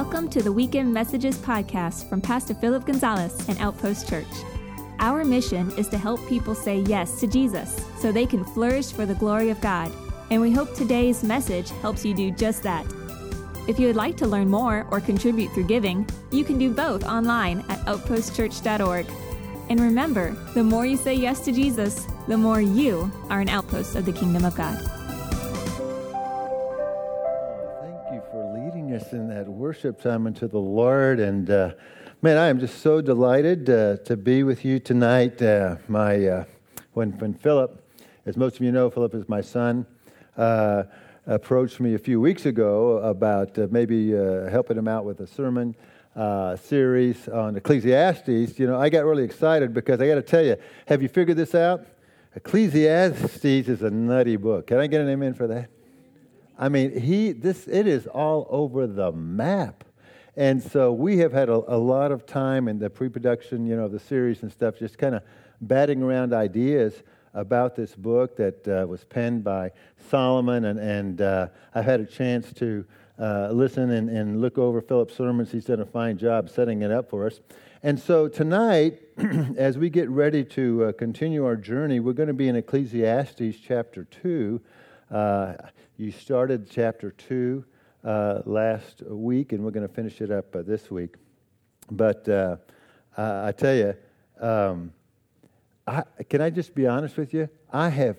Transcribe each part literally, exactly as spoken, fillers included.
Welcome to the Weekend Messages podcast from Pastor Philip Gonzalez and Outpost Church. Our mission is to help people say yes to Jesus so they can flourish for the glory of God. And we hope today's message helps you do just that. If you would like to learn more or contribute through giving, you can do both online at outpost church dot org. And remember, the more you say yes to Jesus, the more you are an outpost of the kingdom of God. Thank you for leading us in that worship time unto the Lord. And uh, man, I am just so delighted uh, to be with you tonight. Uh, my uh, when when Philip, as most of you know, Philip is my son. Uh, approached me a few weeks ago about uh, maybe uh, helping him out with a sermon uh, series on Ecclesiastes. You know, I got really excited because I got to tell you, have you figured this out? Ecclesiastes is a nutty book. Can I get an amen for that? I mean, he this it is all over the map. And so we have had a, a lot of time in the pre-production, you know, of the series and stuff, just kind of batting around ideas about this book that uh, was penned by Solomon, and, and uh, I've had a chance to uh, listen and, and look over Philip's sermons. He's done a fine job setting it up for us. And so tonight, as we get ready to uh, continue our journey, we're going to be in Ecclesiastes chapter two. Uh, you started chapter two uh, last week, and we're going to finish it up uh, this week. But uh, I, I tell you, um, I, can I just be honest with you? I have,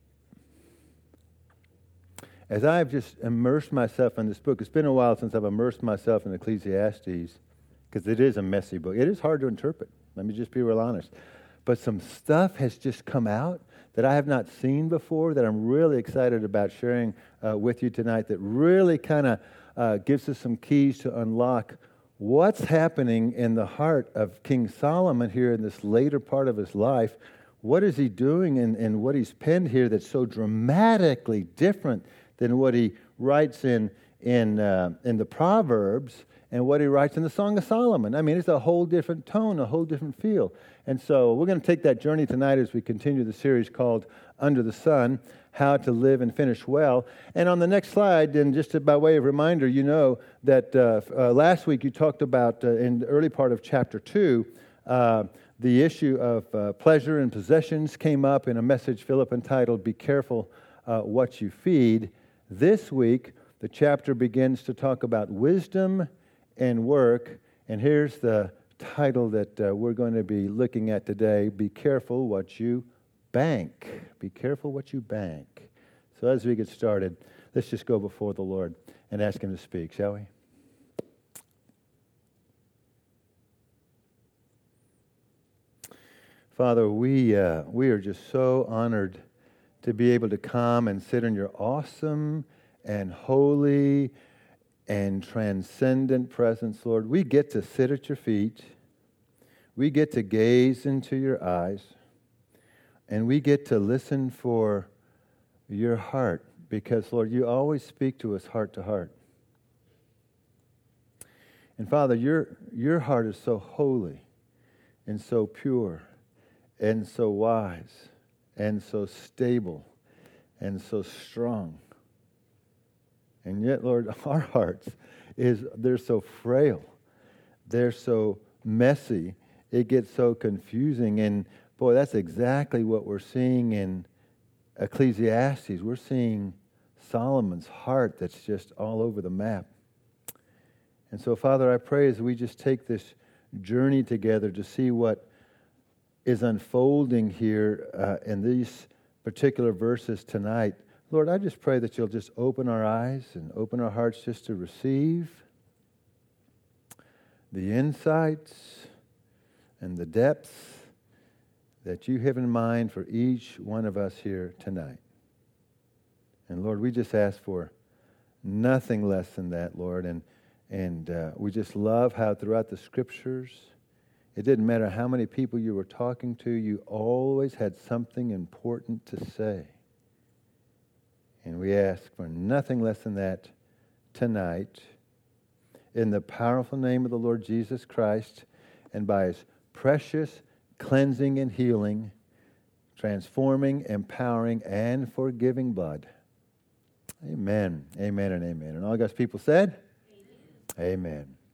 as I've just immersed myself in this book, it's been a while since I've immersed myself in Ecclesiastes, because it is a messy book. It is hard to interpret. Let me just be real honest. But some stuff has just come out that I have not seen before that I'm really excited about sharing uh, with you tonight, that really kind of uh, gives us some keys to unlock what's happening in the heart of King Solomon here in this later part of his life. What is he doing in, in what he's penned here that's so dramatically different than what he writes in in uh, in the Proverbs and what he writes in the Song of Solomon? I mean, it's a whole different tone, a whole different feel. And so we're going to take that journey tonight as we continue the series called Under the Sun, How to Live and Finish Well. And on the next slide, and just by way of reminder, you know that uh, uh, last week you talked about, uh, in the early part of chapter two, uh, the issue of uh, pleasure and possessions came up in a message Philip entitled, Be Careful uh, What You Feed. This week, the chapter begins to talk about wisdom and work. And here's the title that uh, we're going to be looking at today, Be Careful What You Bank. Be careful what you bank. So as we get started, let's just go before the Lord and ask Him to speak, shall we? Father, we uh, we are just so honored to be able to come and sit in your awesome and holy and transcendent presence, Lord. We get to sit at your feet. We get to gaze into your eyes. And we get to listen for your heart, because, Lord, you always speak to us heart to heart. And Father, your your heart is so holy and so pure and so wise and so stable and so strong. And yet, Lord, our hearts, is they're so frail. They're so messy. It gets so confusing. And boy, that's exactly what we're seeing in Ecclesiastes. We're seeing Solomon's heart that's just all over the map. And so, Father, I pray as we just take this journey together to see what is unfolding here uh, in these particular verses tonight, Lord, I just pray that you'll just open our eyes and open our hearts just to receive the insights and the depths that you have in mind for each one of us here tonight. And Lord, we just ask for nothing less than that, Lord. And and uh, we just love how throughout the Scriptures, it didn't matter how many people you were talking to, you always had something important to say. And we ask for nothing less than that tonight. In the powerful name of the Lord Jesus Christ, and by His precious cleansing and healing, transforming, empowering, and forgiving blood. Amen. Amen and amen. And all God's people said? Amen. Amen.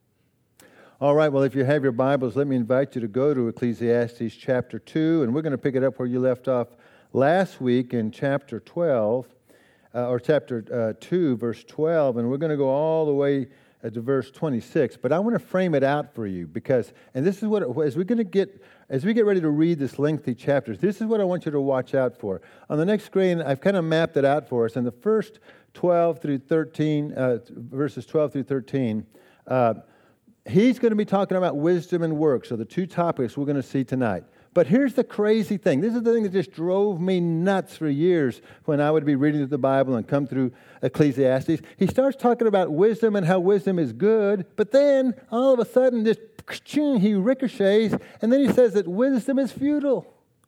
All right, well, if you have your Bibles, let me invite you to go to Ecclesiastes chapter two, and we're going to pick it up where you left off last week in chapter twelve, uh, or chapter uh, two, verse twelve, and we're going to go all the way uh, to verse twenty-six. But I want to frame it out for you because, and this is what, as we're going to get, as we get ready to read this lengthy chapters, this is what I want you to watch out for. On the next screen, I've kind of mapped it out for us, and the first twelve through thirteen, uh, verses twelve through thirteen, uh, he's going to be talking about wisdom and work, so the two topics we're going to see tonight. But here's the crazy thing. This is the thing that just drove me nuts for years when I would be reading the Bible and come through Ecclesiastes. He starts talking about wisdom and how wisdom is good, but then all of a sudden just he ricochets, and then he says that wisdom is futile.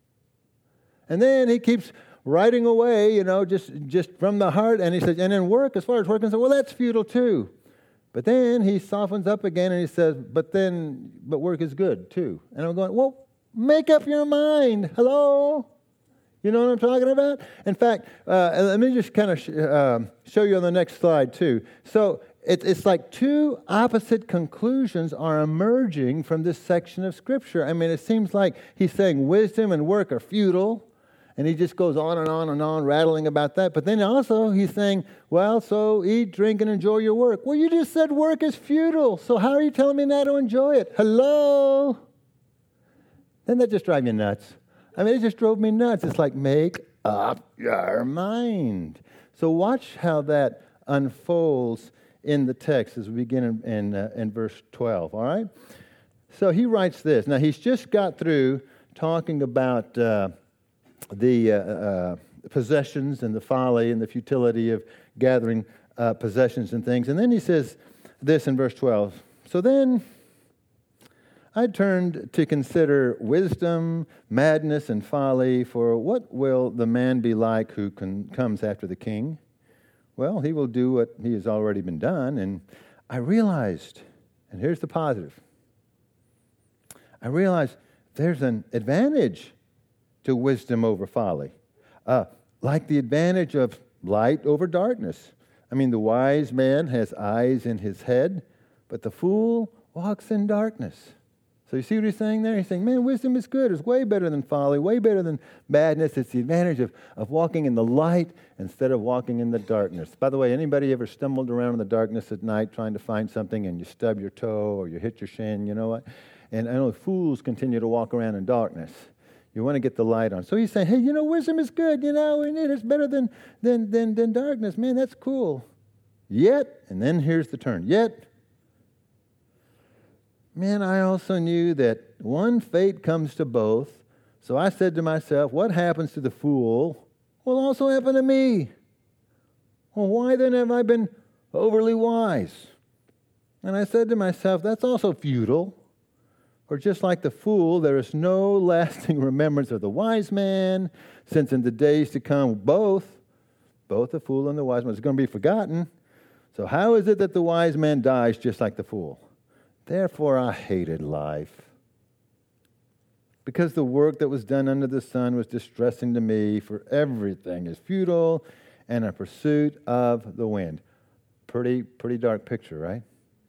And then he keeps writing away, you know, just, just from the heart, and he says, and then work, as far as work, and so, well, that's futile too. But then he softens up again and he says, but then, but work is good too. And I'm going, well, make up your mind. Hello? You know what I'm talking about? In fact, uh, let me just kind of sh- uh, show you on the next slide too. So it, it's like two opposite conclusions are emerging from this section of Scripture. I mean, it seems like he's saying wisdom and work are futile. And he just goes on and on and on, rattling about that. But then also he's saying, well, so eat, drink, and enjoy your work. Well, you just said work is futile. So how are you telling me now to enjoy it? Hello? Doesn't that just drive you nuts? I mean, it just drove me nuts. It's like, make up your mind. So watch how that unfolds in the text as we begin in, in, uh, in verse twelve, all right? So he writes this. Now, he's just got through talking about Uh, the uh, uh, possessions and the folly and the futility of gathering uh, possessions and things. And then he says this in verse twelve. So then I turned to consider wisdom, madness, and folly, for what will the man be like who con- comes after the king? Well, he will do what he has already been done. And I realized, and here's the positive, I realized there's an advantage to wisdom over folly, uh, like the advantage of light over darkness. I mean, the wise man has eyes in his head, but the fool walks in darkness. So you see what he's saying there? He's saying, man, wisdom is good. It's way better than folly, way better than madness. It's the advantage of, of walking in the light instead of walking in the darkness. By the way, anybody ever stumbled around in the darkness at night trying to find something and you stub your toe or you hit your shin, you know what? And I know fools continue to walk around in darkness. You want to get the light on. So he's saying, hey, you know, wisdom is good, you know, and it's better than, than, than, than darkness. Man, that's cool. Yet, and then here's the turn, yet, man, I also knew that one fate comes to both. So I said to myself, what happens to the fool will also happen to me. Well, why then have I been overly wise? And I said to myself, that's also futile. For just like the fool, there is no lasting remembrance of the wise man, since in the days to come, both, both the fool and the wise man is going to be forgotten. So how is it that the wise man dies just like the fool? Therefore I hated life, because the work that was done under the sun was distressing to me, for everything is futile and a pursuit of the wind. Pretty, pretty dark picture, right?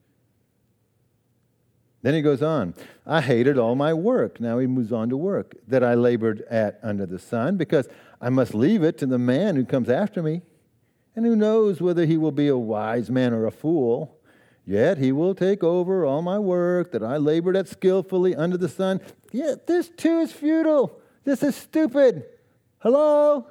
Then he goes on, I hated all my work. Now he moves on to work that I labored at under the sun, because I must leave it to the man who comes after me. And who knows whether he will be a wise man or a fool. Yet he will take over all my work that I labored at skillfully under the sun. Yet this too is futile. This is stupid. Hello?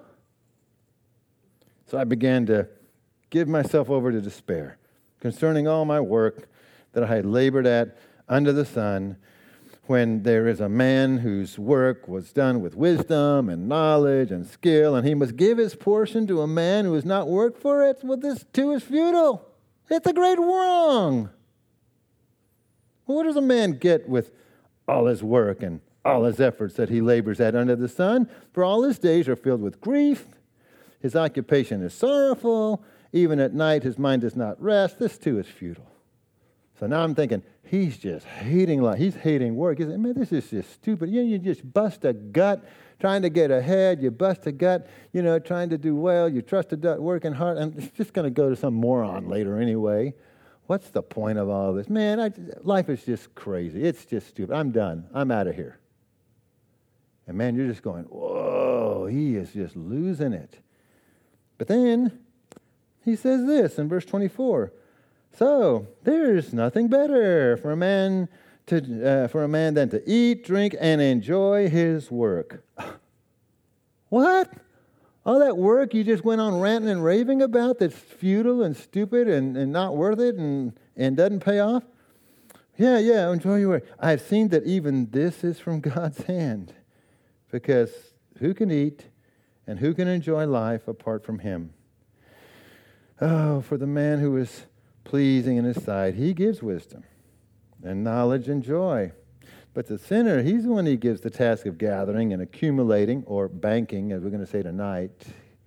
So I began to give myself over to despair concerning all my work that I had labored at under the sun, when there is a man whose work was done with wisdom and knowledge and skill, and he must give his portion to a man who has not worked for it. Well, this too is futile. It's a great wrong. Well, what does a man get with all his work and all his efforts that he labors at under the sun? For all his days are filled with grief. His occupation is sorrowful. Even at night his mind does not rest. This too is futile. So now I'm thinking, he's just hating life. He's hating work. He's like, man, this is just stupid. You know, you just bust a gut trying to get ahead. You bust a gut, you know, trying to do well. You trust a gut, working hard. And it's just going to go to some moron later anyway. What's the point of all this? Man, I, life is just crazy. It's just stupid. I'm done. I'm out of here. And man, you're just going, whoa, he is just losing it. But then he says this in verse twenty-four. So there's nothing better for a man to uh, for a man than to eat, drink, and enjoy his work. What? All that work you just went on ranting and raving about that's futile and stupid and, and not worth it and, and doesn't pay off? Yeah, yeah, enjoy your work. I've seen that even this is from God's hand. Because who can eat and who can enjoy life apart from him? Oh, for the man who is pleasing in his sight, he gives wisdom and knowledge and joy. But the sinner, he's the one he gives the task of gathering and accumulating, or banking, as we're going to say tonight.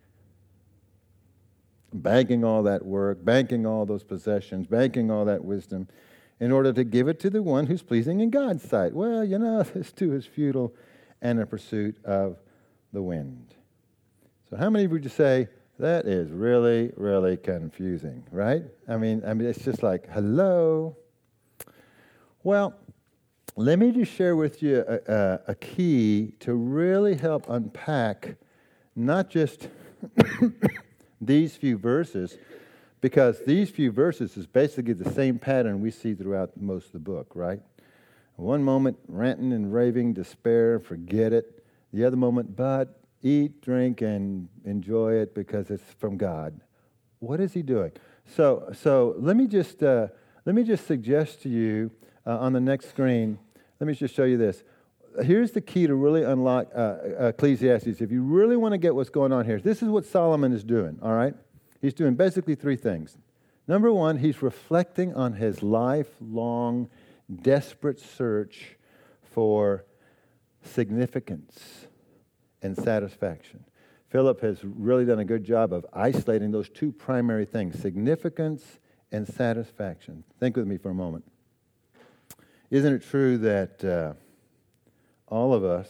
Banking all that work, banking all those possessions, banking all that wisdom, in order to give it to the one who's pleasing in God's sight. Well, you know, this too is futile and a pursuit of the wind. So how many would you say, that is really, really confusing, right? I mean, I mean, it's just like, hello? Well, let me just share with you a, a, a key to really help unpack not just these few verses, because these few verses is basically the same pattern we see throughout most of the book, right? One moment, ranting and raving, despair, forget it. The other moment, but eat, drink, and enjoy it because it's from God. What is he doing? So, so let me just uh, let me just suggest to you uh, on the next screen. Let me just show you this. Here's the key to really unlock uh, Ecclesiastes. If you really want to get what's going on here, this is what Solomon is doing, all right? He's doing basically three things. Number one, he's reflecting on his lifelong, desperate search for significance and satisfaction. Philip has really done a good job of isolating those two primary things, significance and satisfaction. Think with me for a moment. Isn't it true that uh, all of us,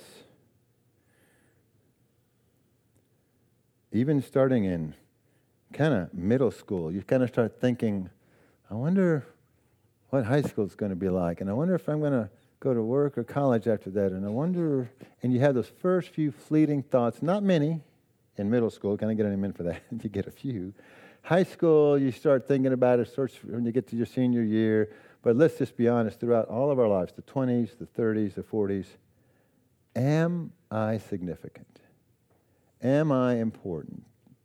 even starting in kind of middle school, you kind of start thinking, I wonder what high school is going to be like, and I wonder if I'm going to go to work or college after that, and I wonder, and you have those first few fleeting thoughts, not many in middle school, can I get any men for that? You get a few. High school, you start thinking about it when you get to your senior year. But let's just be honest, throughout all of our lives, the twenties, the thirties, the forties, am I significant? Am I important?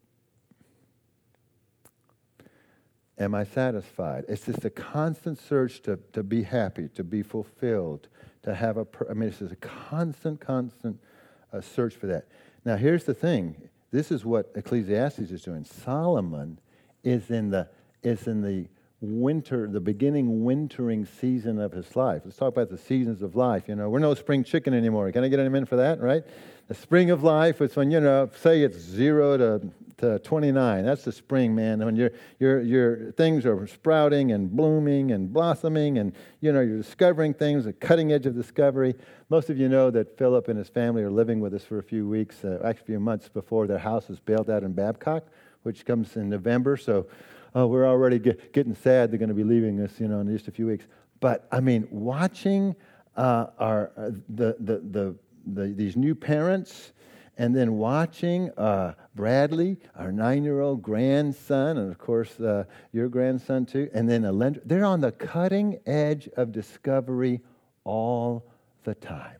Am I satisfied? It's just a constant search to, to be happy, to be fulfilled, to have a, I mean, it's just a constant, constant uh, search for that. Now, here's the thing. This is what Ecclesiastes is doing. Solomon is in the is in the winter, the beginning wintering season of his life. Let's talk about the seasons of life. You know, we're no spring chicken anymore. Can I get any men for that, right? The spring of life is when, you know, say it's zero to, to twenty-nine. That's the spring, man. When your your your things are sprouting and blooming and blossoming, and you know you're discovering things, the cutting edge of discovery. Most of you know that Philip and his family are living with us for a few weeks, uh, actually a few months before their house is built out in Babcock, which comes in November. So. Oh, we're already get, getting sad they're going to be leaving us, you know, in just a few weeks. But, I mean, watching uh, our uh, the, the, the, the these new parents, and then watching uh, Bradley, our nine-year-old grandson, and, of course, uh, your grandson, too, and then Alendra, they're on the cutting edge of discovery all the time.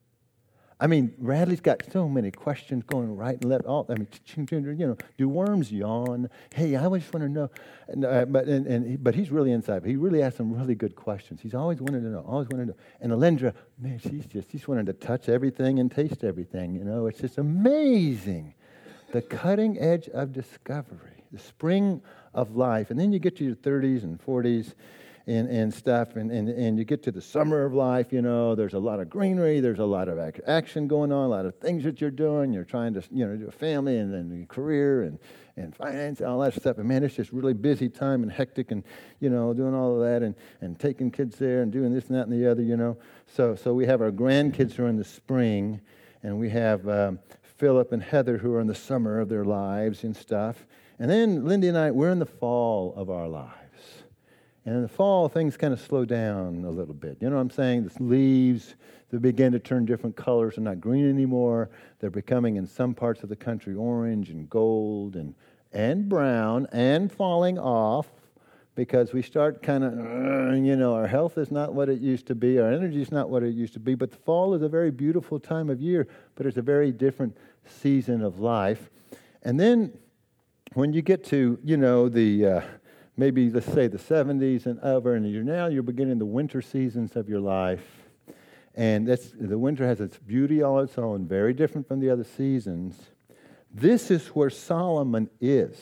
I mean, Bradley's got so many questions going right and left. All I mean, you know, do worms yawn? Hey, I just want to know. And, uh, but and, and he, but he's really inside. He really asks some really good questions. He's always wanted to know. Always wanted to know. And Alendra, man, she's just she's wanting to touch everything and taste everything. You know, it's just amazing, the cutting edge of discovery, the spring of life. And then you get to your thirties and forties. And, and stuff, and, and, and you get to the summer of life, you know, there's a lot of greenery, there's a lot of action going on, a lot of things that you're doing. You're trying to, you know, do a family and then a career and, and finance and all that stuff. And, man, it's just really busy time and hectic and, you know, doing all of that and, and taking kids there and doing this and that and the other, you know. So so we have our grandkids who are in the spring, and we have um, Philip and Heather who are in the summer of their lives and stuff. And then Lindy and I, we're in the fall of our lives. And in the fall, things kind of slow down a little bit. You know what I'm saying? The leaves, they begin to turn different colors. They're not green anymore. They're becoming, in some parts of the country, orange and gold and, and brown and falling off because we start kind of, uh, you know, our health is not what it used to be. Our energy is not what it used to be. But the fall is a very beautiful time of year, but it's a very different season of life. And then when you get to, you know, the... Uh, maybe, let's say, the seventies and over, and you're now you're beginning the winter seasons of your life. And that's, the winter has its beauty all its own, very different from the other seasons. This is where Solomon is.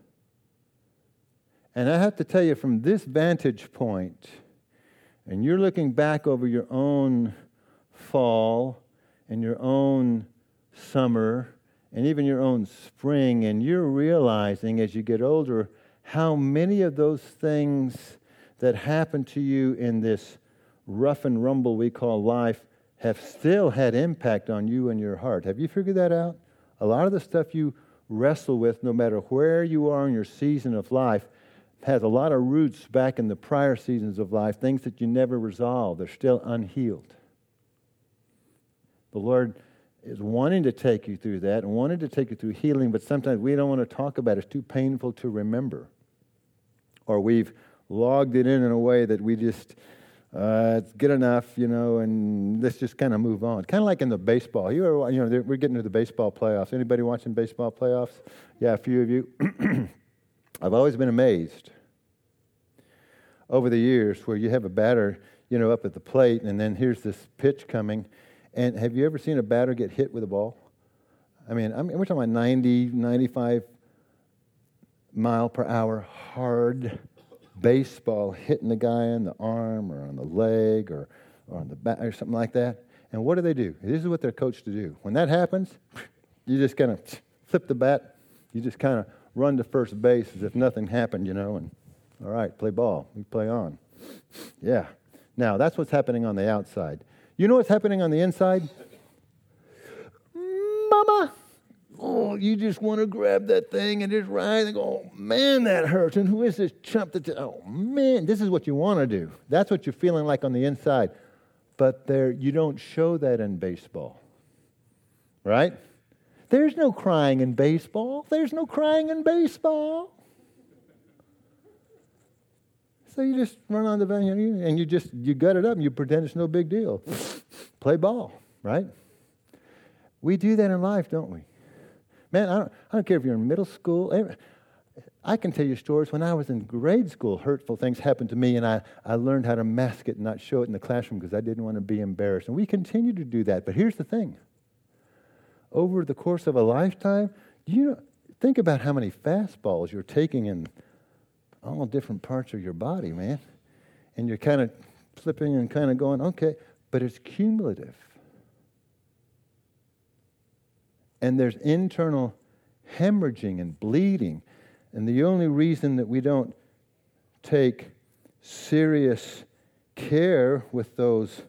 And I have to tell you, from this vantage point, and you're looking back over your own fall and your own summer and even your own spring, and you're realizing as you get older how many of those things that happen to you in this rough and rumble we call life have still had impact on you and your heart. Have you figured that out? A lot of the stuff you wrestle with, no matter where you are in your season of life, has a lot of roots back in the prior seasons of life, things that you never resolved. They're still unhealed. The Lord is wanting to take you through that and wanting to take you through healing, but sometimes we don't want to talk about it. It's too painful to remember. Or we've logged it in in a way that we just, uh, it's good enough, you know, and let's just kind of move on. Kind of like in the baseball. You ever, you know, we're getting to the baseball playoffs. Anybody watching baseball playoffs? Yeah, a few of you. I've always been amazed over the years where you have a batter, you know, up at the plate, and then here's this pitch coming. And have you ever seen a batter get hit with a ball? I mean, I mean we're talking about ninety, ninety-five mile per hour hard baseball hitting the guy in the arm or on the leg or, or on the back or something like that. And what do they do? This is what they're coached to do. When that happens, you just kind of flip the bat. You just kind of run to first base as if nothing happened, you know, and all right, play ball. We play on. Yeah. Now, that's what's happening on the outside. You know what's happening on the inside? Mama! Oh, you just want to grab that thing and just ride and go, oh, man, that hurts. And who is this chump that, oh, man, this is what you want to do. That's what you're feeling like on the inside. But there, you don't show that in baseball, right? There's no crying in baseball. There's no crying in baseball. So you just run on the bench and you just, you gut it up and you pretend it's no big deal. Play ball, right? We do that in life, don't we? Man, I don't, I don't care if you're in middle school. I can tell you stories. When I was in grade school, hurtful things happened to me, and I, I learned how to mask it and not show it in the classroom because I didn't want to be embarrassed. And we continue to do that. But here's the thing. Over the course of a lifetime, you know, think about how many fastballs you're taking in all different parts of your body, man. And you're kind of flipping and kind of going, okay, but it's cumulative. And there's internal hemorrhaging and bleeding. And the only reason that we don't take serious care with those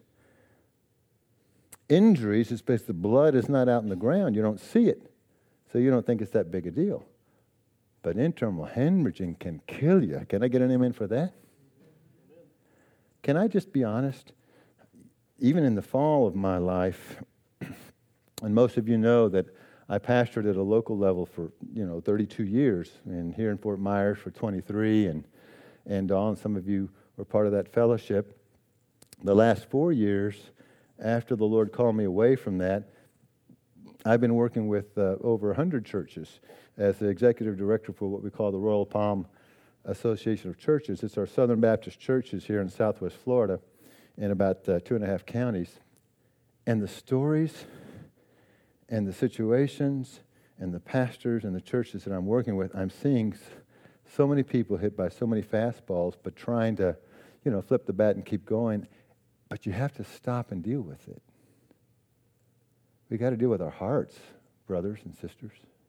injuries is because the blood is not out in the ground. You don't see it. So you don't think it's that big a deal. But internal hemorrhaging can kill you. Can I get an amen for that? Can I just be honest? Even in the fall of my life, and most of you know that I pastored at a local level for, you know, thirty-two years, and here in Fort Myers for twenty-three, and and on. Some of you were part of that fellowship. The last four years, after the Lord called me away from that, I've been working with uh, over one hundred churches as the executive director for what we call the Royal Palm Association of Churches. It's our Southern Baptist churches here in Southwest Florida in about uh, two and a half counties. And the stories and the situations and the pastors and the churches that I'm working with, I'm seeing so many people hit by so many fastballs, but trying to, you know, flip the bat and keep going. But you have to stop and deal with it. We got to deal with our hearts, brothers and sisters.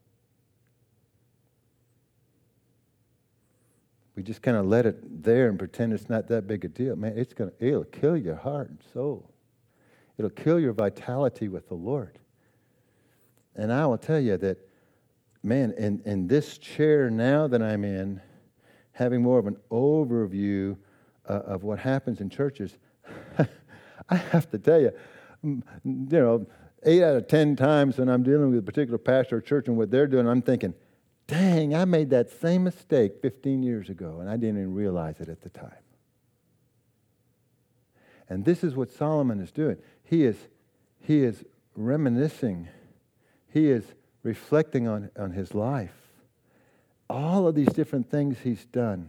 We just kind of let it there and pretend it's not that big a deal. Man, it's gonna it'll kill your heart and soul. It'll kill your vitality with the Lord. And I will tell you that, man, in, in this chair now that I'm in, having more of an overview uh, of what happens in churches, I have to tell you, you know, eight out of ten times when I'm dealing with a particular pastor or church and what they're doing, I'm thinking, dang, I made that same mistake fifteen years ago, and I didn't even realize it at the time. And this is what Solomon is doing. He is, he is reminiscing. He is reflecting on, on his life. All of these different things he's done.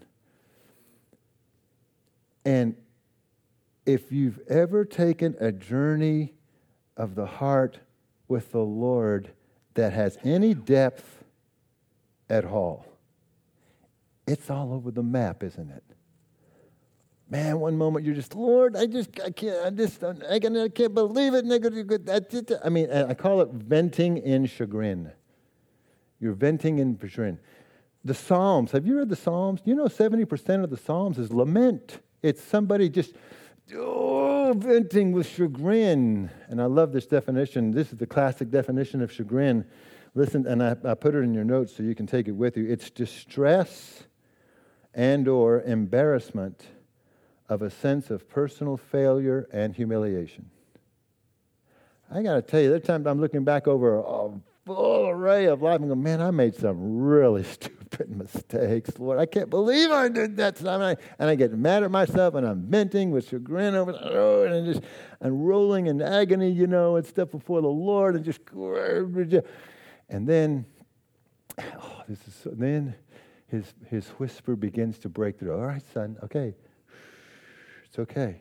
And if you've ever taken a journey of the heart with the Lord that has any depth at all, it's all over the map, isn't it? Man, one moment you're just, Lord, I just, I can't, I just, I can't, I can't believe it. I mean, I call it venting in chagrin. You're venting in chagrin. The Psalms, have you read the Psalms? You know seventy percent of the Psalms is lament. It's somebody just, oh, venting with chagrin. And I love this definition. This is the classic definition of chagrin. Listen, and I, I put it in your notes so you can take it with you. It's distress and or embarrassment of a sense of personal failure and humiliation. I got to tell you, there are times I'm looking back over a full array of life and go, man, I made some really stupid mistakes, Lord. I can't believe I did that tonight. And I, and I get mad at myself, and I'm venting with chagrin over the road, and just and rolling in agony, you know, and stuff before the Lord, and just, and then, oh, this is so, then his his whisper begins to break through. All right, son, okay. It's okay.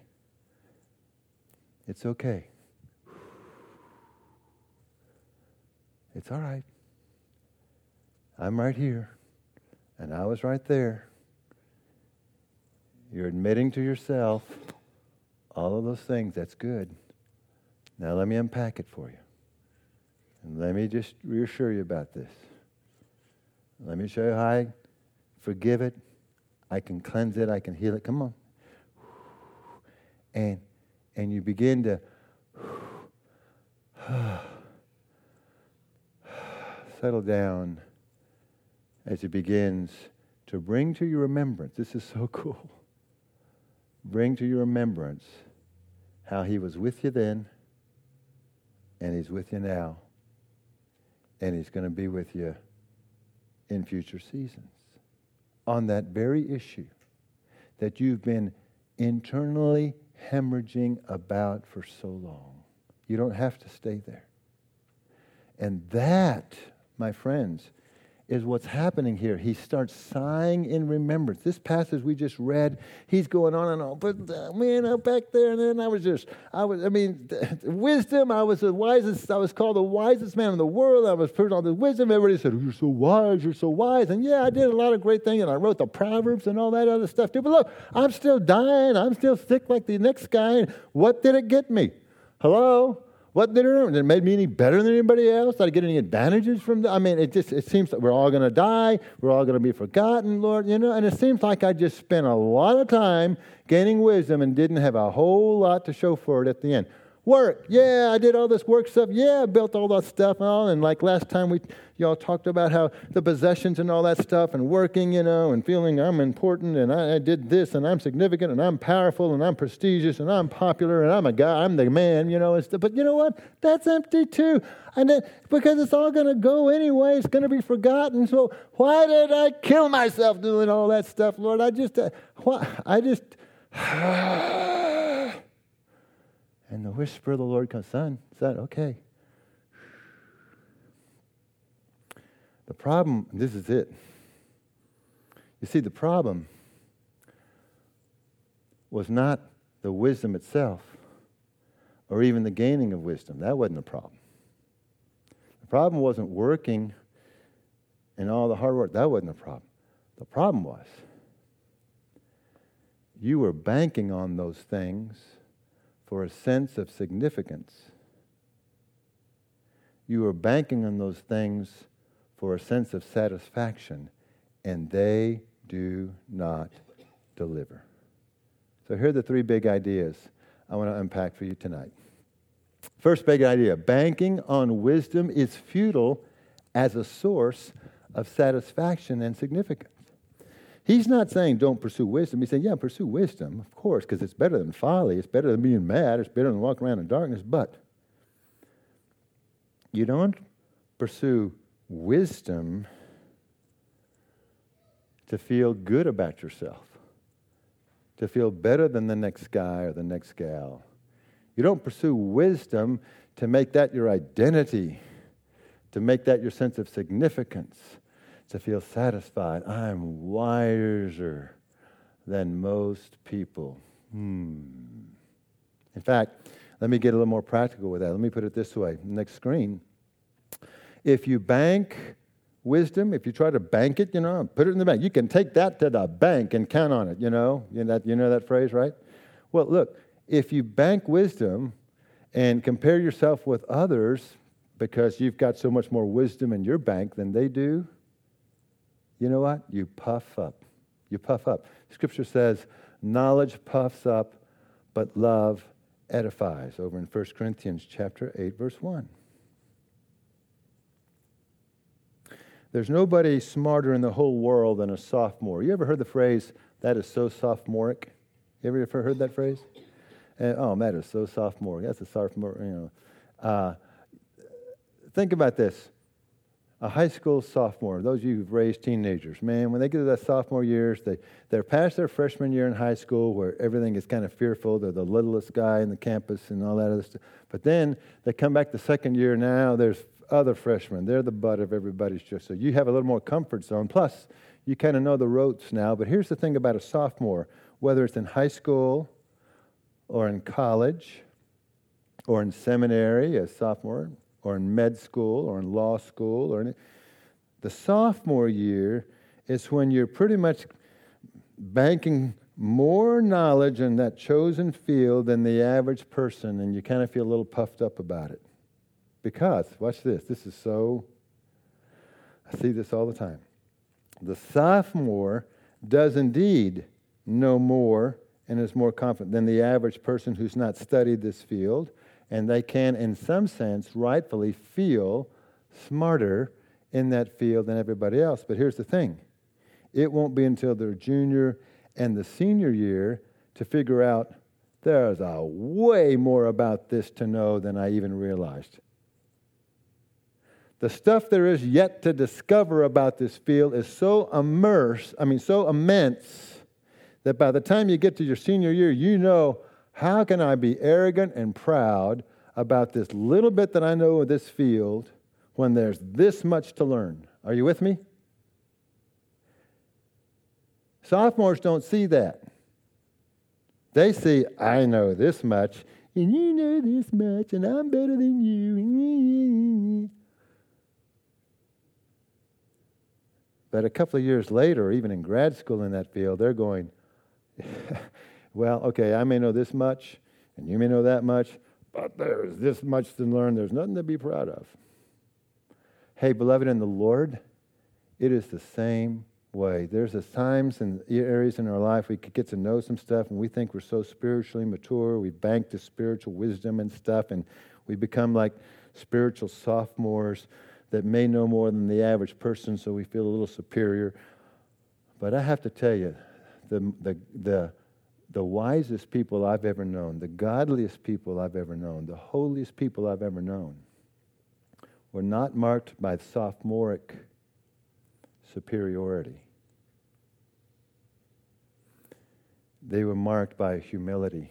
It's okay. It's all right. I'm right here. And I was right there. You're admitting to yourself all of those things. That's good. Now let me unpack it for you. And let me just reassure you about this. Let me show you how I forgive it. I can cleanse it. I can heal it. Come on. And and you begin to settle down as he begins to bring to your remembrance. This is so cool. Bring to your remembrance how he was with you then, and he's with you now, and he's going to be with you in future seasons on that very issue that you've been internally hemorrhaging about for so long. You don't have to stay there. And that, my friends, is what's happening here. He starts sighing in remembrance. This passage we just read, he's going on and on. But uh, man, up back there, and then I was just, I was, I mean, wisdom. I was the wisest. I was called the wisest man in the world. I was put on the wisdom. Everybody said, oh, "You're so wise. You're so wise." And yeah, I did a lot of great things, and I wrote the Proverbs and all that other stuff too. But look, I'm still dying. I'm still sick like the next guy. What did it get me? Hello. What did it, did it make me any better than anybody else? Did I get any advantages from that? I mean, it just it seems like we're all going to die. We're all going to be forgotten, Lord, you know. And it seems like I just spent a lot of time gaining wisdom and didn't have a whole lot to show for it at the end. Work, yeah, I did all this work stuff. Yeah, I built all that stuff and all. And like last time, we y'all talked about how the possessions and all that stuff and working, you know, and feeling I'm important and I, I did this and I'm significant and I'm powerful and I'm prestigious and I'm popular and I'm a guy, I'm the man, you know. And stuff. But you know what? That's empty too. And then, because it's all going to go anyway, it's going to be forgotten. So why did I kill myself doing all that stuff, Lord? I just, uh, why, I just. And the whisper of the Lord comes, son, son, okay. The problem, this is it. You see, the problem was not the wisdom itself or even the gaining of wisdom. That wasn't the problem. The problem wasn't working and all the hard work. That wasn't the problem. The problem was you were banking on those things for a sense of significance. You were banking on those things for a sense of satisfaction, and they do not deliver. So here are the three big ideas I want to unpack for you tonight. First big idea, banking on wisdom is futile as a source of satisfaction and significance. He's not saying don't pursue wisdom. He's saying, yeah, pursue wisdom, of course, because it's better than folly. It's better than being mad. It's better than walking around in darkness. But you don't pursue wisdom to feel good about yourself, to feel better than the next guy or the next gal. You don't pursue wisdom to make that your identity, to make that your sense of significance, to feel satisfied. I'm wiser than most people. Hmm. In fact, let me get a little more practical with that. Let me put it this way. Next screen. If you bank wisdom, if you try to bank it, you know, put it in the bank. You can take that to the bank and count on it, you know. You know that, you know that phrase, right? Well, look, if you bank wisdom and compare yourself with others because you've got so much more wisdom in your bank than they do, you know what? You puff up. You puff up. Scripture says, knowledge puffs up, but love edifies, over in First Corinthians chapter eight, verse one. There's nobody smarter in the whole world than a sophomore. You ever heard the phrase, that is so sophomoric? You ever heard that phrase? And, oh, that is so sophomoric. That's a sophomore, you know. Uh, think about this. A high school sophomore, those of you who've raised teenagers, man, when they get to that sophomore years, they, they're past their freshman year in high school where everything is kind of fearful. They're the littlest guy in the campus and all that other stuff. But then they come back the second year now, there's other freshmen. They're the butt of everybody's joke. So you have a little more comfort zone. Plus, you kind of know the ropes now. But here's the thing about a sophomore, whether it's in high school or in college or in seminary as sophomore, or in med school, or in law school, or in the sophomore year is when you're pretty much banking more knowledge in that chosen field than the average person, and you kind of feel a little puffed up about it. Because, watch this, this is so, I see this all the time. The sophomore does indeed know more and is more confident than the average person who's not studied this field, and they can, in some sense, rightfully feel smarter in that field than everybody else. But here's the thing. It won't be until their junior and the senior year to figure out there's a way more about this to know than I even realized. The stuff there is yet to discover about this field is so immense, I mean, so immense, that by the time you get to your senior year, you know, how can I be arrogant and proud about this little bit that I know of this field when there's this much to learn? Are you with me? Sophomores don't see that. They see, I know this much, and you know this much, and I'm better than you. But a couple of years later, or even in grad school in that field, they're going, well, okay, I may know this much, and you may know that much, but there's this much to learn. There's nothing to be proud of. Hey, beloved in the Lord, it is the same way. There's times and areas in our life we could get to know some stuff, and we think we're so spiritually mature. We bank the spiritual wisdom and stuff, and we become like spiritual sophomores that may know more than the average person, so we feel a little superior. But I have to tell you, the the the the wisest people I've ever known, the godliest people I've ever known, the holiest people I've ever known, were not marked by sophomoric superiority. They were marked by humility.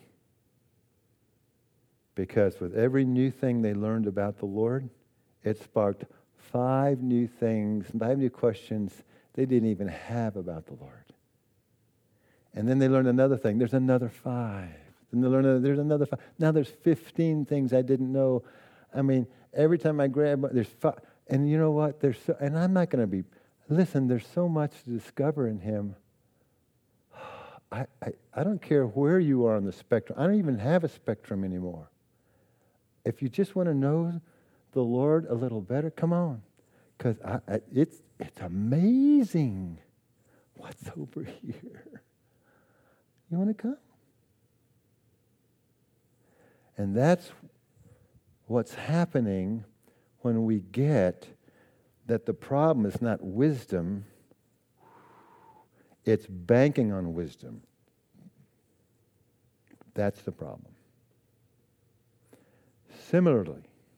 Because with every new thing they learned about the Lord, it sparked five new things, five new questions they didn't even have about the Lord. And then they learned another thing. There's another five. Then they learn another, there's another five. Now there's fifteen things I didn't know. I mean, every time I grab, there's five. And you know what? There's so, and I'm not going to be, listen, there's so much to discover in Him. I, I, I don't care where you are on the spectrum. I don't even have a spectrum anymore. If you just want to know the Lord a little better, come on. Because I, I, it's it's amazing what's over here. You want to come? And that's what's happening when we get that the problem is not wisdom, It's banking on wisdom. That's the problem. Similarly,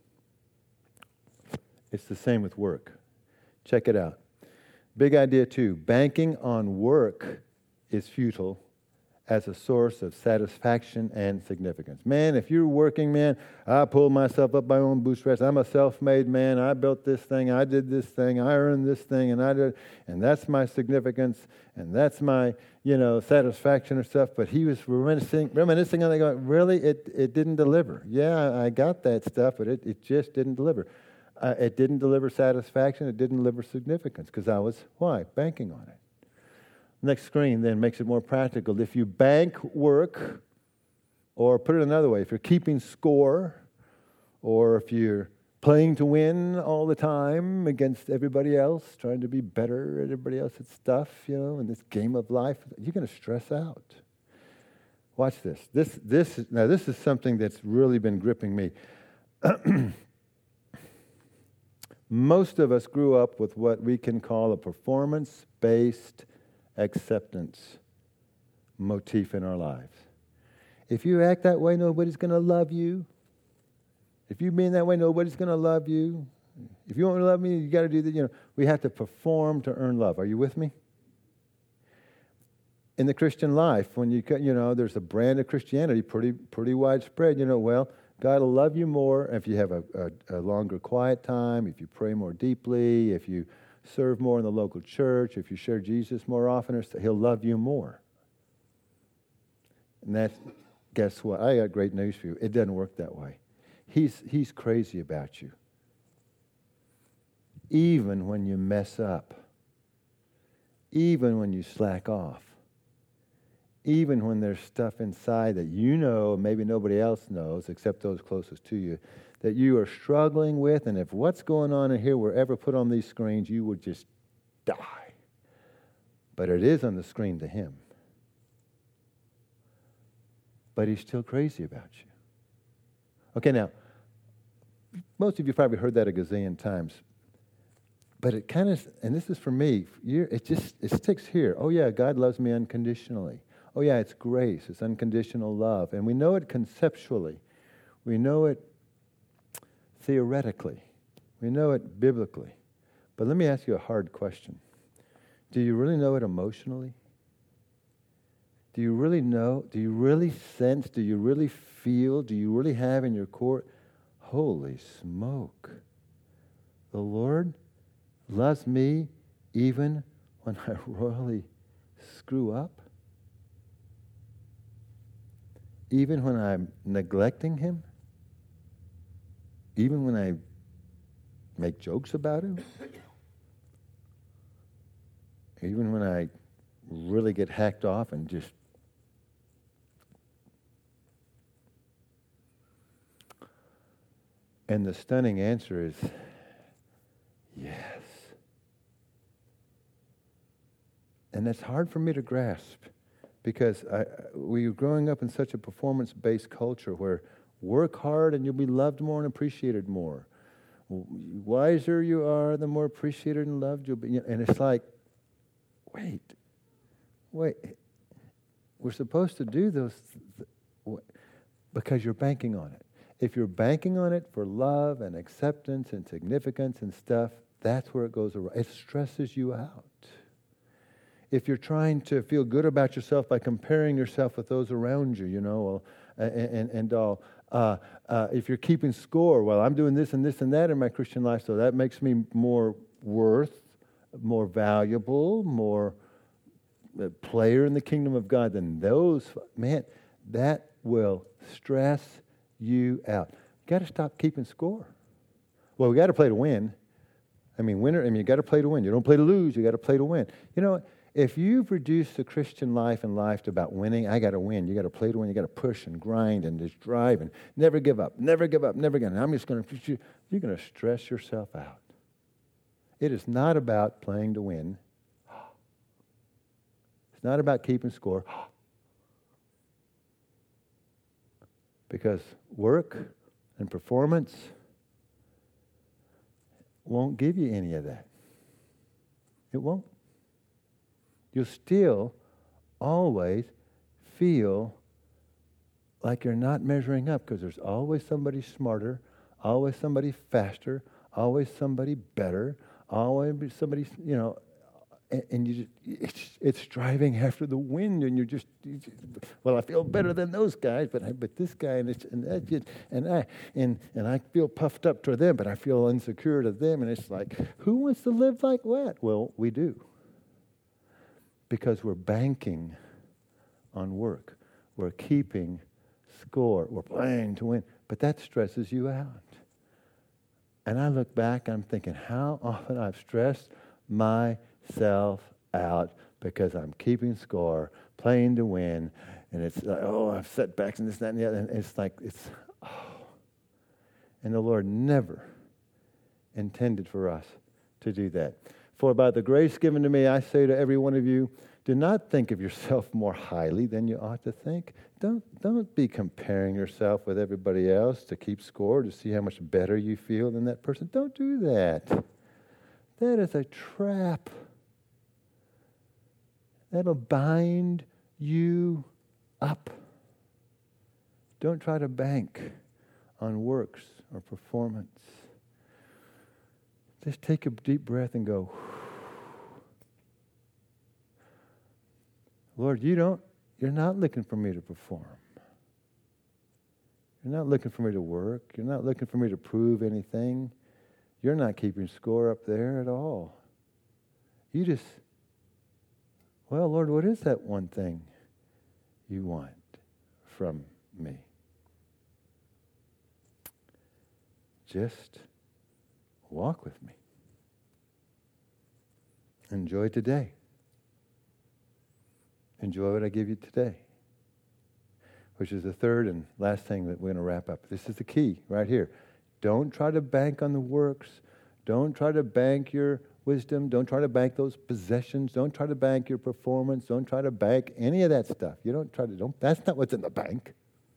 it's the same with work. Check it out. Big idea two. Banking on work is futile as a source of satisfaction and significance. Man, if you're working, man, I pulled myself up by my own bootstraps. I'm a self-made man. I built this thing. I did this thing. I earned this thing, and I did, and that's my significance, and that's my, you know, satisfaction or stuff. But he was reminiscing, reminiscing on it, going, really, it it didn't deliver. Yeah, I got that stuff, but it, it just didn't deliver. Uh, it didn't deliver satisfaction. It didn't deliver significance because I was, why? Banking on it. Next screen then makes it more practical. If you bank work, or put it another way, if you're keeping score, or if you're playing to win all the time against everybody else, trying to be better at everybody else's stuff, you know, in this game of life, you're going to stress out. Watch this. This, this. Now, this is something that's really been gripping me. Most of us grew up with what we can call a performance-based acceptance motif in our lives. If you act that way, nobody's going to love you. If you mean that way, nobody's going to love you. If you want to love me, you got to do that. You know, we have to perform to earn love. Are you with me? In the Christian life, when you you know, there's a brand of Christianity pretty pretty widespread. You know, well, God will love you more if you have a, a, a longer quiet time, if you pray more deeply, if you serve more in the local church, if you share Jesus more often, He'll love you more. And that's, guess what? I got great news for you. It doesn't work that way. He's, he's crazy about you. Even when you mess up. Even when you slack off. Even when there's stuff inside that you know, maybe nobody else knows, except those closest to you, that you are struggling with, and if what's going on in here were ever put on these screens, you would just die. But it is on the screen to Him. But He's still crazy about you. Okay, now, most of you probably heard that a gazillion times. But it kind of, and this is for me, it just, it sticks here. Oh yeah, God loves me unconditionally. Oh yeah, it's grace, it's unconditional love. And we know it conceptually. We know it theoretically. We know it biblically. But let me ask you a hard question. Do you really know it emotionally? Do you really know? Do you really sense? Do you really feel? Do you really have in your core? Holy smoke. The Lord loves me even when I royally screw up? Even when I'm neglecting Him? Even when I make jokes about Him? Even when I really get hacked off and just... And the stunning answer is, yes. And that's hard for me to grasp because I, we were growing up in such a performance-based culture where work hard and you'll be loved more and appreciated more. Wiser you are, the more appreciated and loved you'll be. And it's like, wait, wait. We're supposed to do those th- because you're banking on it. If you're banking on it for love and acceptance and significance and stuff, that's where it goes awry. It stresses you out. If you're trying to feel good about yourself by comparing yourself with those around you, you know, and, and, and all, uh, uh, if you're keeping score, well, I'm doing this and this and that in my Christian life, so that makes me more worth, more valuable, more a player in the kingdom of God than those, man, that will stress you out. You got to stop keeping score. Well, we got to play to win. I mean, winner. I mean, you got to play to win. You don't play to lose. You got to play to win. You know, if you've reduced the Christian life and life to about winning, I got to win. You got to play to win. You got to push and grind and just drive and never give up. Never give up. Never again. I'm just going to. You're going to stress yourself out. It is not about playing to win. It's not about keeping score. Because work and performance won't give you any of that. It won't. you'll still always feel like you're not measuring up, because there's always somebody smarter, always somebody faster, always somebody better, always somebody, you know, and, and you just, it's, it's driving after the wind, and you're just, you just, well, I feel better than those guys, but I, but this guy and it's, and that just, and I and and I feel puffed up to them, but I feel insecure to them, and it's like, who wants to live like that? Well, we do, because we're banking on work, we're keeping score, we're playing to win, but that stresses you out. And I look back, I'm thinking how often I've stressed myself out because I'm keeping score, playing to win, and it's like, oh, I've setbacks and this, that, and the other, and it's like, it's, oh. And the Lord never intended for us to do that. For by the grace given to me, I say to every one of you, do not think of yourself more highly than you ought to think. Don't, don't be comparing yourself with everybody else to keep score, to see how much better you feel than that person. Don't do that. That is a trap. That'll bind you up. Don't try to bank on works or performance. Just take a deep breath and go, Lord, you don't, you're not looking for me to perform. You're not looking for me to work. You're not looking for me to prove anything. You're not keeping score up there at all. You just, well, Lord, what is that one thing you want from me? Just walk with me. Enjoy today. Enjoy what I give you today. Which is the third and last thing that we're going to wrap up. This is the key right here. Don't try to bank on the works. Don't try to bank your wisdom. Don't try to bank those possessions. Don't try to bank your performance. Don't try to bank any of that stuff. You don't try to, don't, that's not what's in the bank.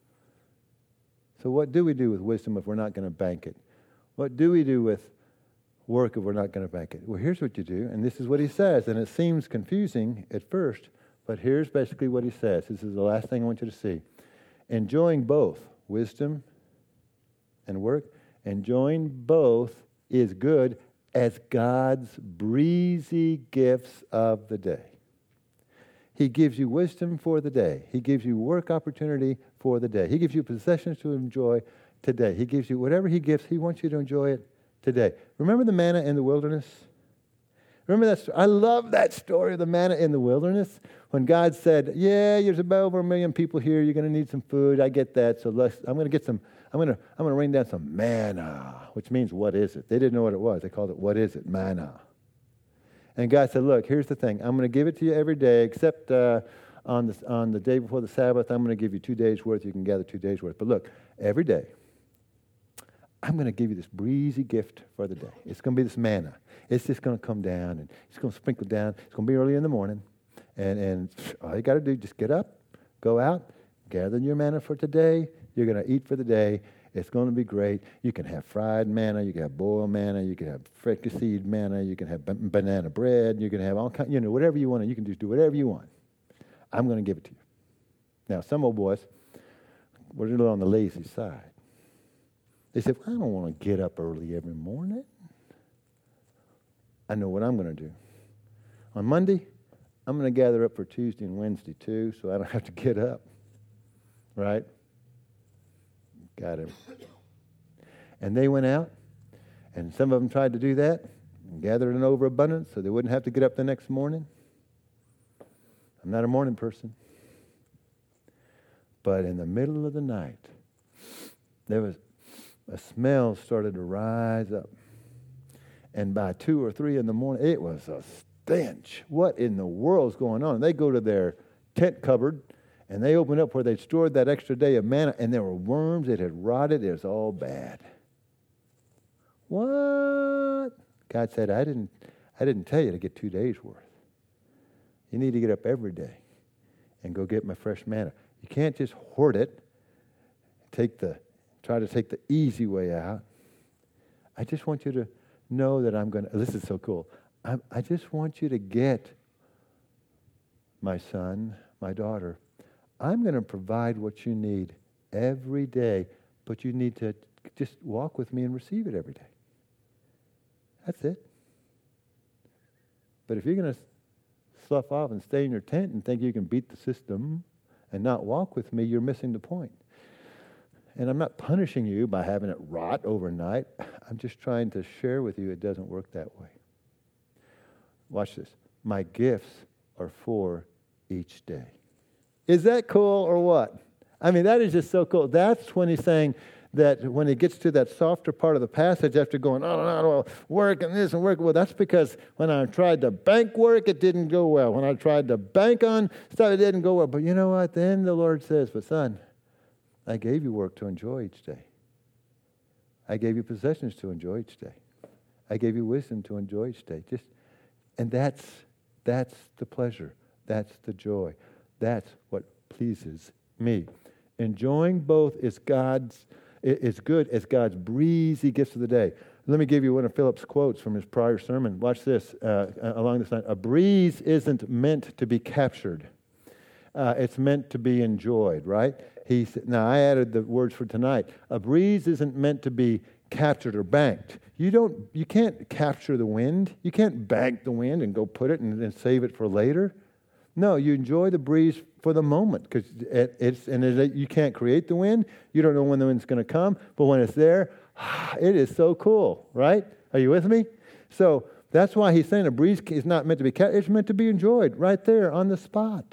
So what do we do with wisdom if we're not going to bank it? What do we do with work if we're not going to bank it? Well, here's what you do, and this is what he says, and it seems confusing at first, but here's basically what he says. This is the last thing I want you to see. Enjoying both wisdom and work, enjoying both is good as God's breezy gifts of the day. He gives you wisdom for the day. He gives you work opportunity for the day. He gives you possessions to enjoy today. He gives you whatever he gives, he wants you to enjoy it today. Remember the manna in the wilderness? Remember that story? I love that story of the manna in the wilderness when God said, yeah, there's about over a million people here. You're going to need some food. I get that. So let's, I'm going to get some, I'm going to, I'm going to rain down some manna, which means what is it? They didn't know what it was. They called it, what is it? Manna. And God said, look, here's the thing. I'm going to give it to you every day except uh, on, the, on the day before the Sabbath. I'm going to give you two days' worth. You can gather two days' worth. But look, every day, I'm going to give you this breezy gift for the day. It's going to be this manna. It's just going to come down, and it's going to sprinkle down. It's going to be early in the morning. And, and all you got to do, just get up, go out, gather your manna for today. You're going to eat for the day. It's going to be great. You can have fried manna. You can have boiled manna. You can have fricasseed manna. You can have b- banana bread. You can have all kinds, you know, whatever you want. You can just do whatever you want. I'm going to give it to you. Now, some old boys were a little on the lazy side. They said, well, I don't want to get up early every morning. I know what I'm going to do. On Monday, I'm going to gather up for Tuesday and Wednesday too, so I don't have to get up. Right? Got him. And they went out, and some of them tried to do that, and gathered an overabundance so they wouldn't have to get up the next morning. I'm not a morning person. But in the middle of the night, there was a smell started to rise up. And by two or three in the morning, it was a stench. What in the world's going on? And they go to their tent cupboard, and they open up where they stored that extra day of manna, and there were worms. It had rotted. It was all bad. What? God said, I didn't, I didn't tell you to get two days' worth. You need to get up every day and go get my fresh manna. You can't just hoard it, take the, try to take the easy way out. I just want you to know that I'm going to, this is so cool. I, I just want you to get my son, my daughter, I'm going to provide what you need every day, but you need to just walk with me and receive it every day. That's it. But if you're going to slough off and stay in your tent and think you can beat the system and not walk with me, you're missing the point. And I'm not punishing you by having it rot overnight. I'm just trying to share with you it doesn't work that way. Watch this. My gifts are for each day. Is that cool or what? I mean, that is just so cool. That's when he's saying that when he gets to that softer part of the passage after going, oh, no, no, work and this and work. Well, that's because when I tried to bank work, it didn't go well. When I tried to bank on stuff, it didn't go well. But you know what? Then the Lord says, but son, I gave you work to enjoy each day. I gave you possessions to enjoy each day. I gave you wisdom to enjoy each day. Just, and that's that's the pleasure. That's the joy. That's what pleases me. Enjoying both is God's is good as God's breezy gifts of the day. Let me give you one of Philip's quotes from his prior sermon. Watch this uh, along this line. A breeze isn't meant to be captured. Uh, it's meant to be enjoyed, right? He said, now I added the words for tonight. A breeze isn't meant to be captured or banked. You don't. You can't capture the wind. You can't bank the wind and go put it and, and save it for later. No, you enjoy the breeze for the moment because it, it's and it, you can't create the wind. You don't know when the wind's going to come, but when it's there, it is so cool, right? Are you with me? So that's why he's saying a breeze is not meant to be captured. It's meant to be enjoyed right there on the spot.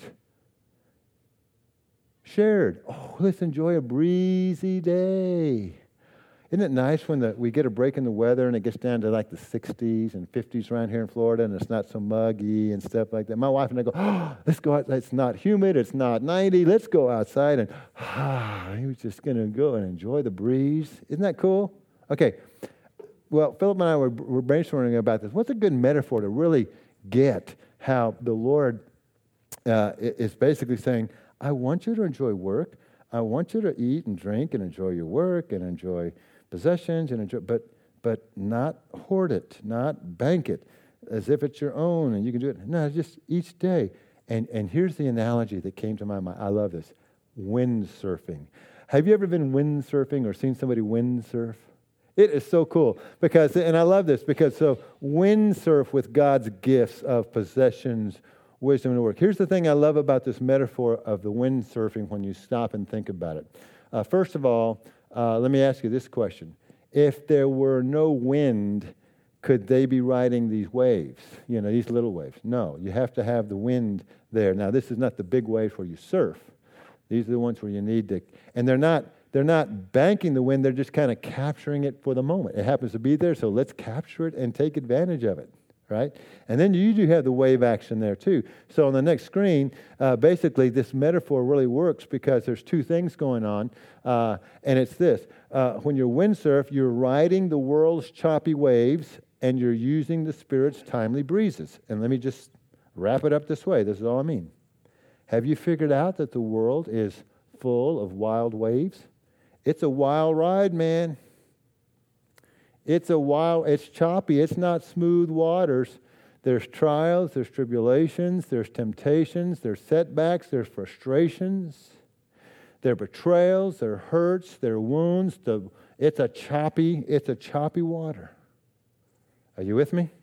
Shared. Oh, let's enjoy a breezy day. Isn't it nice when the, we get a break in the weather and it gets down to like the sixties and fifties around here in Florida and it's not so muggy and stuff like that? My wife and I go, oh, let's go out. It's not humid. It's not ninety. Let's go outside and ah, he was just going to go and enjoy the breeze. Isn't that cool? Okay. Well, Philip and I were, were brainstorming about this. What's a good metaphor to really get how the Lord uh, is basically saying, I want you to enjoy work. I want you to eat and drink and enjoy your work and enjoy possessions and enjoy, but but not hoard it, not bank it, as if it's your own and you can do it. No, just each day. And and here's the analogy that came to my mind. I love this: windsurfing. Have you ever been windsurfing or seen somebody windsurf? It is so cool because, and I love this because so windsurf with God's gifts of possessions, wisdom, and work. Here's the thing I love about this metaphor of the windsurfing when you stop and think about it. Uh, first of all, uh, let me ask you this question. If there were no wind, could they be riding these waves? You know, these little waves? No, you have to have the wind there. Now, this is not the big waves where you surf. These are the ones where you need to, and they're not they're not banking the wind, they're just kind of capturing it for the moment. It happens to be there, so let's capture it and take advantage of it. Right? And then you do have the wave action there too. So on the next screen, uh, basically this metaphor really works because there's two things going on. Uh, and it's this. Uh, when you're windsurf, you're riding the world's choppy waves and you're using the Spirit's timely breezes. And let me just wrap it up this way. This is all I mean. Have you figured out that the world is full of wild waves? It's a wild ride, man. It's a wild, it's choppy, it's not smooth waters. There's trials, there's tribulations, there's temptations, there's setbacks, there's frustrations, there are betrayals, there are hurts, there are wounds. The, it's a choppy, it's a choppy water. Are you with me?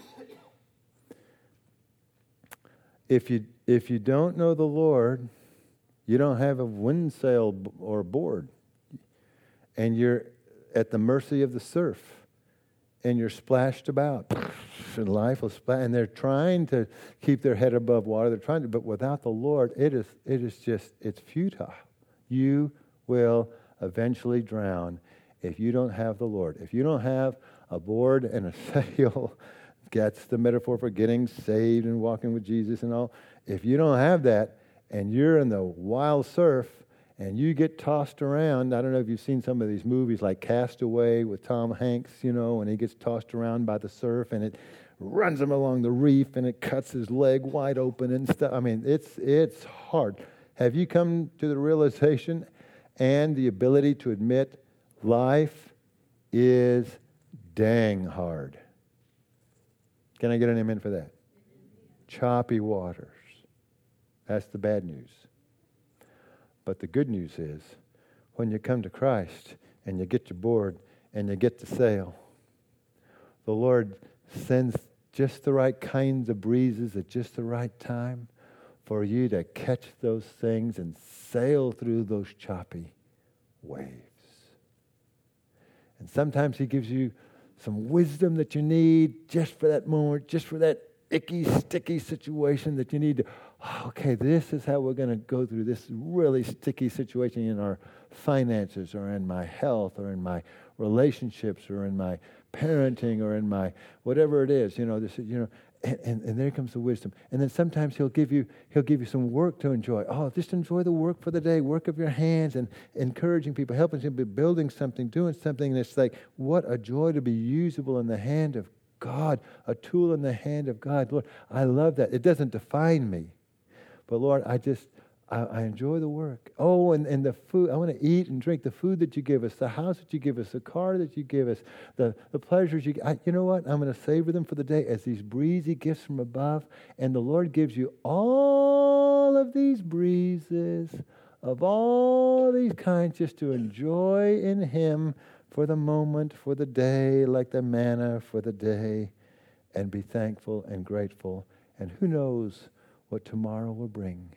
If you if you don't know the Lord, you don't have a wind sail or board. And you're at the mercy of the surf, and you're splashed about, and life will splash. And they're trying to keep their head above water. They're trying to, but without the Lord, it is it is just it's futile. You will eventually drown if you don't have the Lord. If you don't have a board and a sail, that's the metaphor for getting saved and walking with Jesus and all. If you don't have that, and you're in the wild surf. And you get tossed around. I don't know if you've seen some of these movies like Castaway with Tom Hanks, you know, and he gets tossed around by the surf and it runs him along the reef and it cuts his leg wide open and stuff. I mean, it's it's hard. Have you come to the realization and the ability to admit life is dang hard? Can I get an amen for that? Choppy waters. That's the bad news. But the good news is, when you come to Christ and you get your board and you get to sail, the Lord sends just the right kinds of breezes at just the right time for you to catch those things and sail through those choppy waves. And sometimes He gives you some wisdom that you need just for that moment, just for that icky, sticky situation that you need to, oh, okay, this is how we're going to go through this really sticky situation in our finances or in my health or in my relationships or in my parenting or in my whatever it is, you know, this, you know, and, and, and there comes the wisdom. And then sometimes he'll give you he'll give you some work to enjoy. Oh, just enjoy the work for the day, work of your hands, and encouraging people, helping people, building something, doing something. And it's like, what a joy to be usable in the hand of God, a tool in the hand of God. Lord, I love that. It doesn't define me. But Lord, I just, I, I enjoy the work. Oh, and, and the food, I want to eat and drink the food that you give us, the house that you give us, the car that you give us, the, the pleasures you I, you know what? I'm going to savor them for the day as these breezy gifts from above. And the Lord gives you all of these breezes of all these kinds just to enjoy in Him for the moment, for the day, like the manna for the day, and be thankful and grateful. And who knows what tomorrow will bring.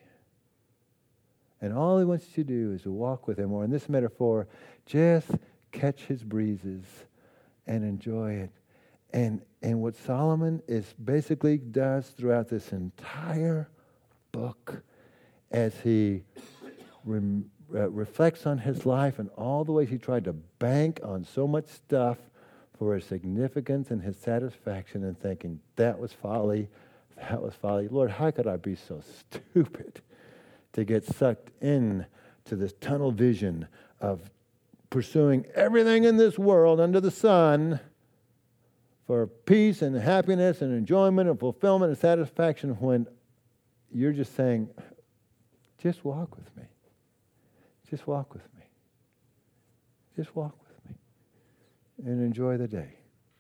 And all He wants you to do is to walk with Him, or in this metaphor, just catch His breezes and enjoy it. And and what Solomon is basically does throughout this entire book, as he rem, uh, reflects on his life and all the ways he tried to bank on so much stuff for his significance and his satisfaction, and thinking, that was folly, that was folly. Lord, how could I be so stupid to get sucked in to this tunnel vision of pursuing everything in this world under the sun for peace and happiness and enjoyment and fulfillment and satisfaction, when you're just saying, just walk with me. Just walk with me. Just walk with me. And enjoy the day.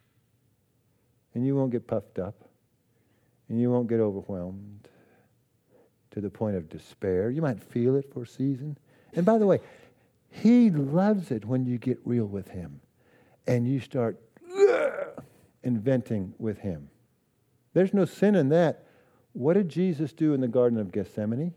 And you won't get puffed up. And you won't get overwhelmed to the point of despair. You might feel it for a season. And by the way, He loves it when you get real with Him and you start uh, inventing with Him. There's no sin in that. What did Jesus do in the Garden of Gethsemane?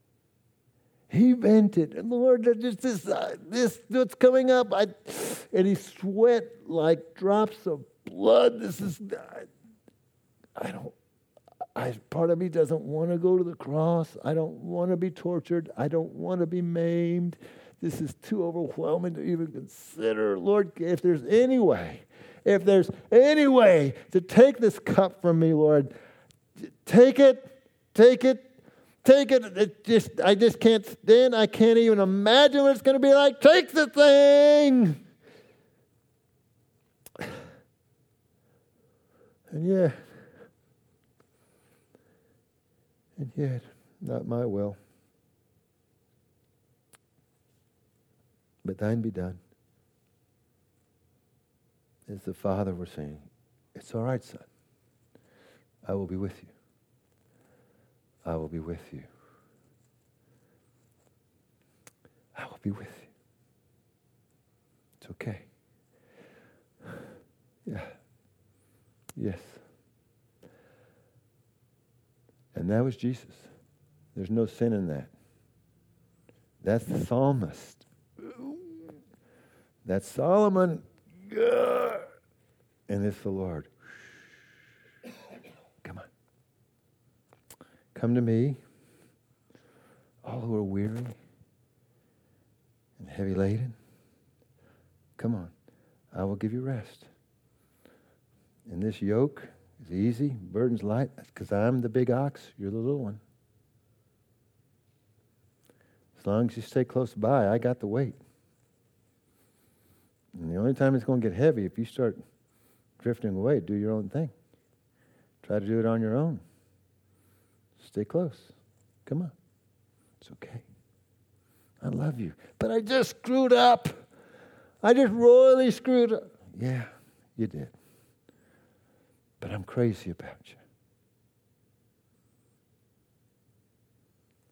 He vented, and Lord, this, this, uh, this, what's coming up? I, and he sweat like drops of blood. This is, I, I don't, I, part of me doesn't want to go to the cross. I don't want to be tortured. I don't want to be maimed. This is too overwhelming to even consider. Lord, if there's any way, if there's any way to take this cup from me, Lord, take it, take it, take it. It just, I just can't stand. I can't even imagine what it's going to be like. Take the thing. And yet, and yet, not my will, but thine be done. As the Father was saying, it's all right, son. I will be with you. I will be with you. I will be with you. It's okay. Yeah. Yes. And that was Jesus. There's no sin in that. That's the psalmist. That's Solomon. And it's the Lord. Come on. Come to me, all who are weary and heavy laden. Come on. I will give you rest. And this yoke is easy, burden's light. That's because I'm the big ox, you're the little one. As long as you stay close by, I got the weight. And the only time it's going to get heavy, if you start drifting away, do your own thing. Try to do it on your own. Stay close. Come on. It's okay. I love you. But I just screwed up. I just royally screwed up. Yeah, you did. But I'm crazy about you.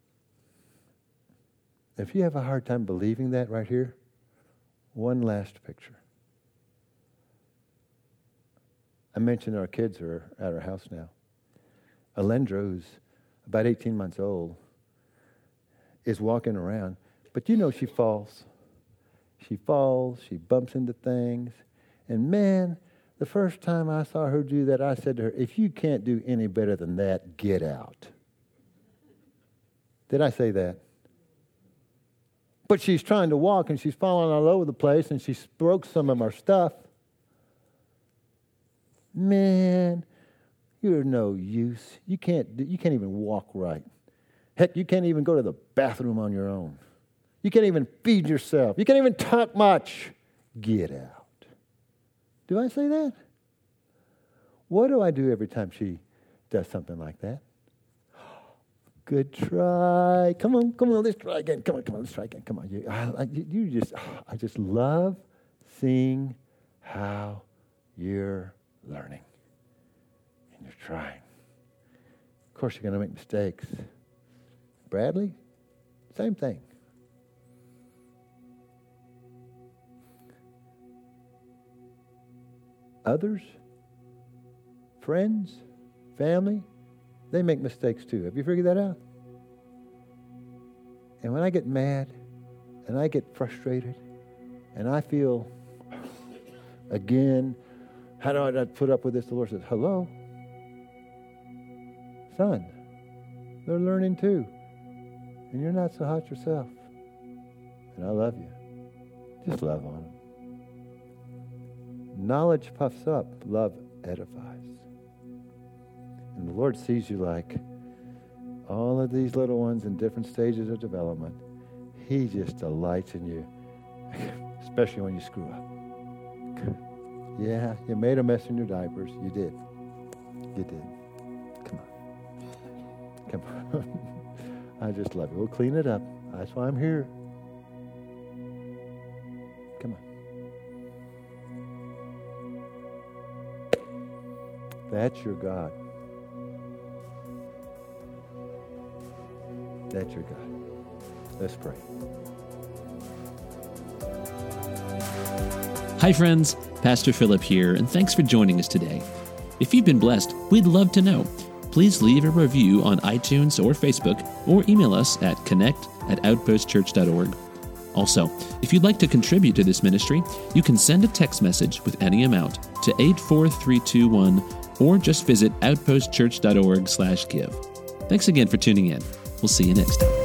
If you have a hard time believing that right here, one last picture. I mentioned our kids are at our house now. Alendra, who's about eighteen months old, is walking around, but you know she falls. She falls, she bumps into things, and man, the first time I saw her do that, I said to her, if you can't do any better than that, get out. Did I say that? But she's trying to walk, and she's falling all over the place, and she broke some of our stuff. Man, you're no use. You can't, you can't even walk right. Heck, you can't even go to the bathroom on your own. You can't even feed yourself. You can't even talk much. Get out. Do I say that? What do I do every time she does something like that? Good try. Come on, come on, let's try again. Come on, come on, let's try again. Come on. You, I, you just, I just love seeing how you're learning and you're trying. Of course, you're going to make mistakes. Bradley, same thing. Others, friends, family, they make mistakes too. Have you figured that out? And when I get mad and I get frustrated and I feel, again, how do I not put up with this? The Lord says, hello, son, they're learning too. And you're not so hot yourself. And I love you. Just love on them. Knowledge puffs up, love edifies. And the Lord sees you like all of these little ones in different stages of development. He just delights in you, especially when you screw up. Yeah, you made a mess in your diapers. You did. You did. Come on. Come on. I just love you. We'll clean it up. That's why I'm here. Come on. That's your God. That's your God. Let's pray. Hi, friends. Pastor Philip here, and thanks for joining us today. If you've been blessed, we'd love to know. Please leave a review on iTunes or Facebook, or email us at connect at outpost church dot org. Also, if you'd like to contribute to this ministry, you can send a text message with any amount to eight four three two one, or just visit outpost church dot org slash give. Thanks again for tuning in. We'll see you next time.